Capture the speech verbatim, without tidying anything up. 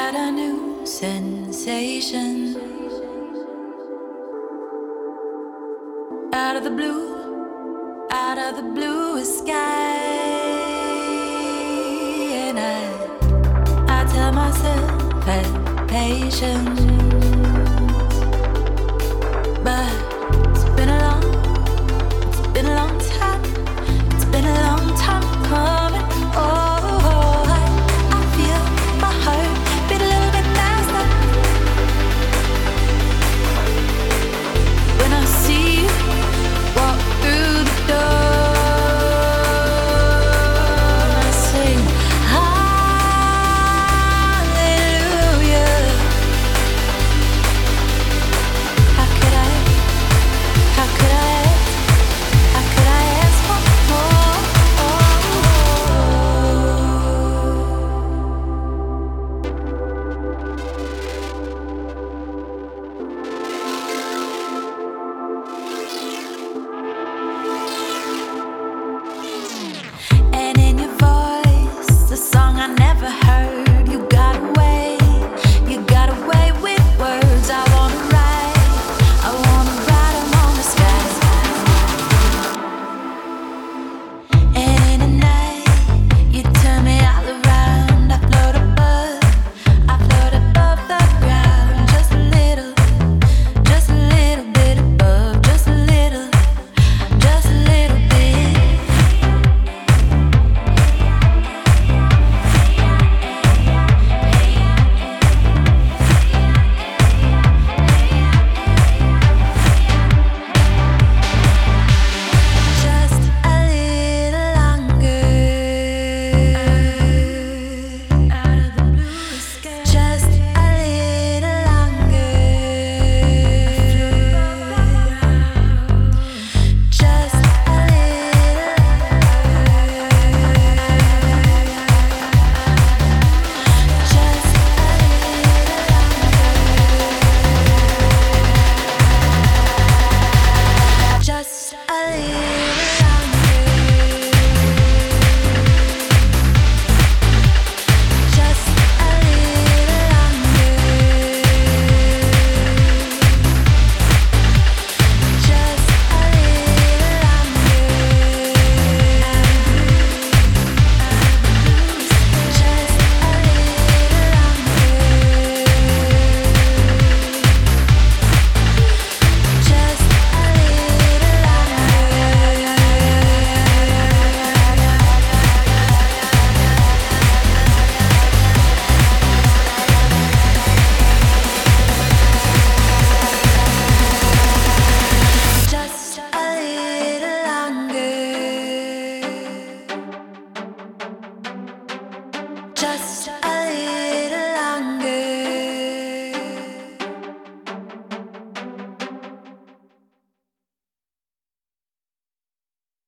a new sensation. Out of the blue, out of the bluest sky, and I, I tell myself have patience, but it's been a long, it's been a long time, it's been a long time coming. Oh, I, I feel my heart beat a little bit faster when I see you walk through the door. I sing hallelujah. How could I, how could I, how could I ask for more? And in your voice, the song I never heard. You got away, you got away with words. I wanna write, I wanna write 'em on the sky. And in the night, you turn me all around. I float above, I float above the ground. Just a little, just a little bit above. Just a little, just a little bit. Just a little longer. Out of the blue sky. Just a little longer. Just a little. Just a little. Just a little longer. Just a little longer. Just a little longer. Just a little longer. Just a Just a little longer. Just a little